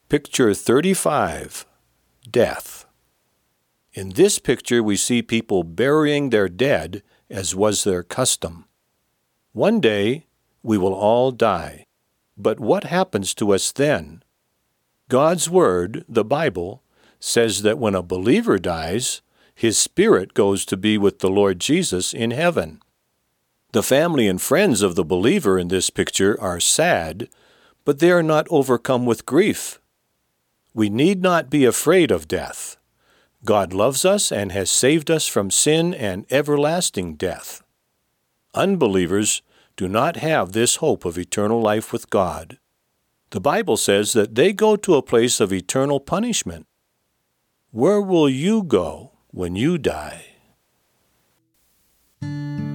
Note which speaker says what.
Speaker 1: Picture 35, Death. In this picture we see people burying their dead as was their custom. One day we will all die. But what happens to us then? God's Word, the Bible, says that when a believer dies, his spirit goes to be with the Lord Jesus in heaven. The family and friends of the believer in this picture are sad, but they are not overcome with grief. We need not be afraid of death. God loves us and has saved us from sin and everlasting death. Unbelievers do not have this hope of eternal life with God. The Bible says that they go to a place of eternal punishment. Where will you go when you die?